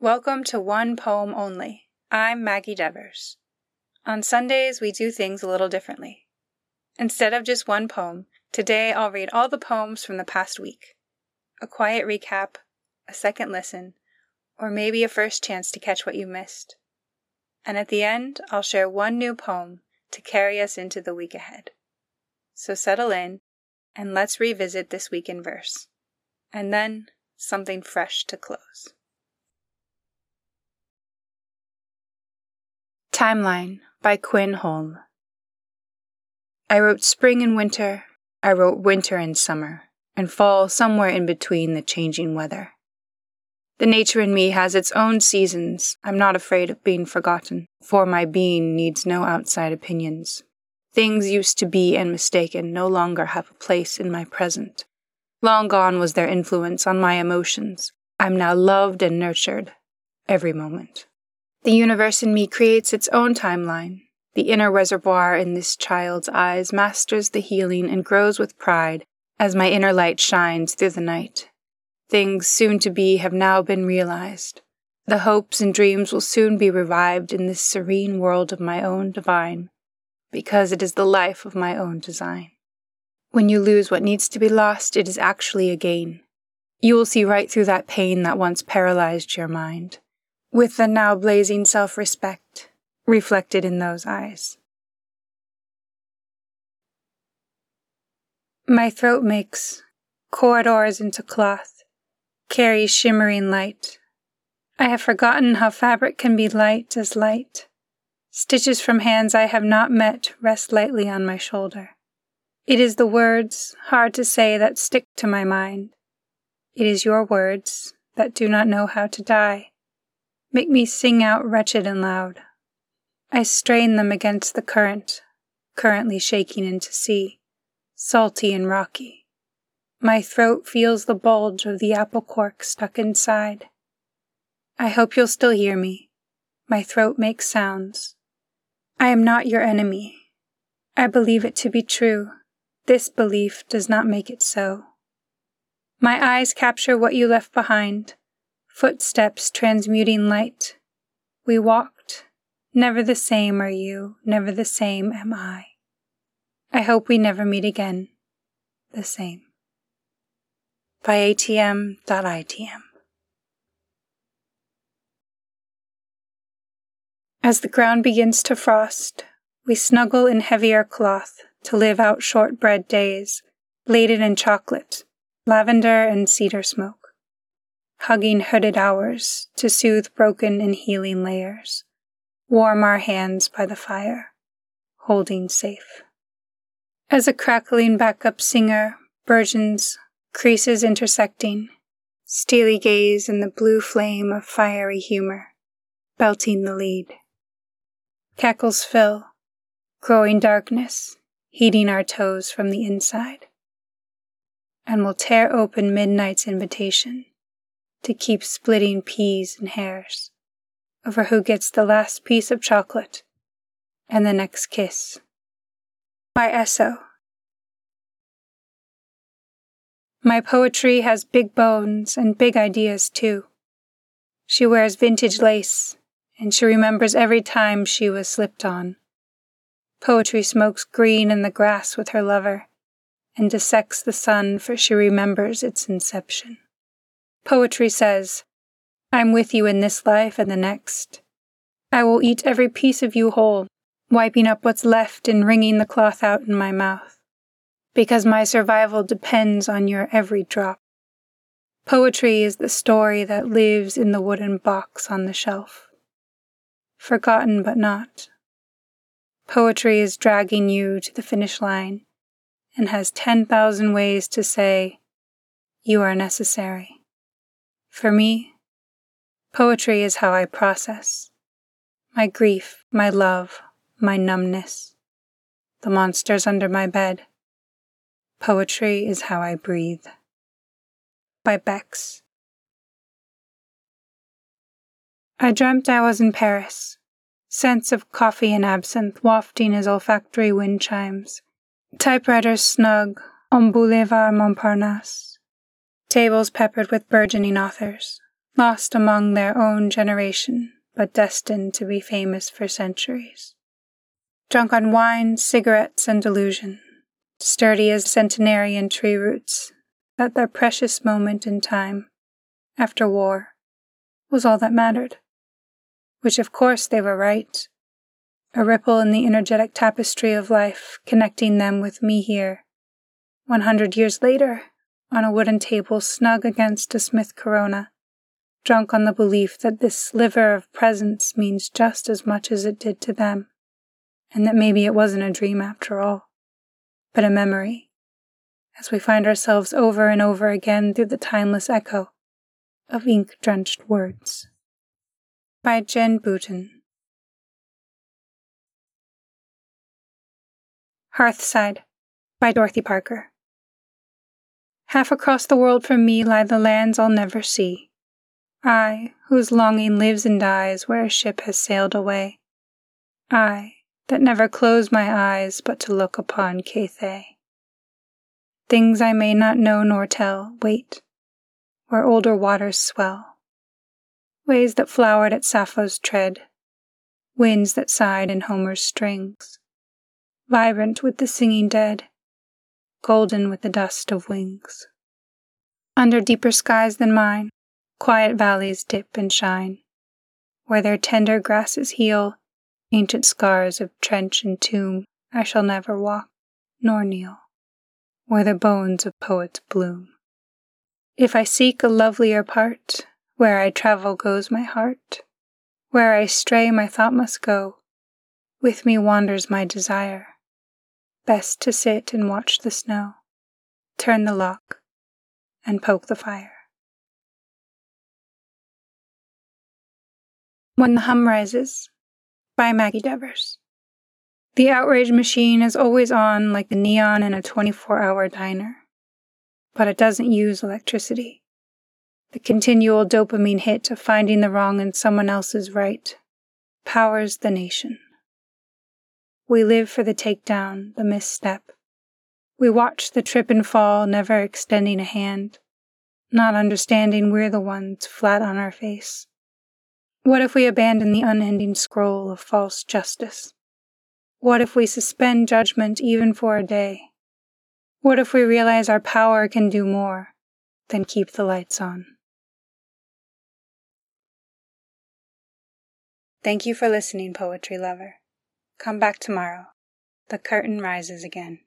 Welcome to One Poem Only. I'm Maggie Devers. On Sundays, we do things a little differently. Instead of just one poem, today I'll read all the poems from the past week. A quiet recap, a second listen, or maybe a first chance to catch what you missed. And at the end, I'll share one new poem to carry us into the week ahead. So settle in, and let's revisit this week in verse. And then, something fresh to close. Timeline by Quinn Holm. I wrote spring and winter, I wrote winter and summer, and fall somewhere in between the changing weather. The nature in me has its own seasons. I'm not afraid of being forgotten, for my being needs no outside opinions. Things used to be and mistaken no longer have a place in my present. Long gone was their influence on my emotions. I'm now loved and nurtured every moment. The universe in me creates its own timeline. The inner reservoir in this child's eyes masters the healing and grows with pride as my inner light shines through the night. Things soon to be have now been realized. The hopes and dreams will soon be revived in this serene world of my own divine, because it is the life of my own design. When you lose what needs to be lost, it is actually a gain. You will see right through that pain that once paralyzed your mind, with the now blazing self-respect reflected in those eyes. My throat makes corridors into cloth, carries shimmering light. I have forgotten how fabric can be light as light. Stitches from hands I have not met rest lightly on my shoulder. It is the words, hard to say, that stick to my mind. It is your words that do not know how to die. Make me sing out wretched and loud. I strain them against the current, currently shaking into sea, salty and rocky. My throat feels the bulge of the apple cork stuck inside. I hope you'll still hear me. My throat makes sounds. I am not your enemy. I believe it to be true. This belief does not make it so. My eyes capture what you left behind. Footsteps transmuting light. We walked. Never the same are you, never the same am I. I hope we never meet again. The same. By ATM.ITM. As the ground begins to frost, we snuggle in heavier cloth to live out shortbread days, laden in chocolate, lavender and cedar smoke. Hugging hooded hours to soothe broken and healing layers, warm our hands by the fire, holding safe. As a crackling backup singer burgeons, creases intersecting, steely gaze in the blue flame of fiery humor, belting the lead. Cackles fill, growing darkness, heating our toes from the inside, and we'll tear open midnight's invitation to keep splitting peas and hairs over who gets the last piece of chocolate and the next kiss. By Esso. My poetry has big bones and big ideas too. She wears vintage lace, and she remembers every time she was slipped on. Poetry smokes green in the grass with her lover, and dissects the sun, for she remembers its inception. Poetry says, I'm with you in this life and the next. I will eat every piece of you whole, wiping up what's left and wringing the cloth out in my mouth, because my survival depends on your every drop. Poetry is the story that lives in the wooden box on the shelf, forgotten but not. Poetry is dragging you to the finish line and has 10,000 ways to say, you are necessary. For me, poetry is how I process my grief, my love, my numbness, the monsters under my bed. Poetry is how I breathe. By Bex. I dreamt I was in Paris, scents of coffee and absinthe wafting as olfactory wind chimes, typewriters snug on Boulevard Montparnasse, tables peppered with burgeoning authors, lost among their own generation, but destined to be famous for centuries. Drunk on wine, cigarettes, and delusion, sturdy as centenarian tree roots, that their precious moment in time, after war, was all that mattered. Which of course they were right. A ripple in the energetic tapestry of life, connecting them with me here, 100 years later, on a wooden table snug against a Smith Corona, drunk on the belief that this sliver of presence means just as much as it did to them, and that maybe it wasn't a dream after all, but a memory, as we find ourselves over and over again through the timeless echo of ink-drenched words. By Jen Bouton. Hearthside, by Dorothy Parker. Half across the world from me lie the lands I'll never see, I, whose longing lives and dies where a ship has sailed away, I, that never close my eyes but to look upon Cathay. Things I may not know nor tell, wait, where older waters swell, ways that flowered at Sappho's tread, winds that sighed in Homer's strings, vibrant with the singing dead, golden with the dust of wings. Under deeper skies than mine, quiet valleys dip and shine, where their tender grasses heal ancient scars of trench and tomb. I shall never walk nor kneel, where the bones of poets bloom. If I seek a lovelier part, where I travel goes my heart, where I stray my thought must go, with me wanders my desire. Best to sit and watch the snow, turn the lock, and poke the fire. When the Hum Rises, by Maggie Devers. The outrage machine is always on like the neon in a 24-hour diner, but it doesn't use electricity. The continual dopamine hit of finding the wrong in someone else's right powers the nation. We live for the takedown, the misstep. We watch the trip and fall, never extending a hand, not understanding we're the ones flat on our face. What if we abandon the unending scroll of false justice? What if we suspend judgment even for a day? What if we realize our power can do more than keep the lights on? Thank you for listening, poetry lover. Come back tomorrow. The curtain rises again.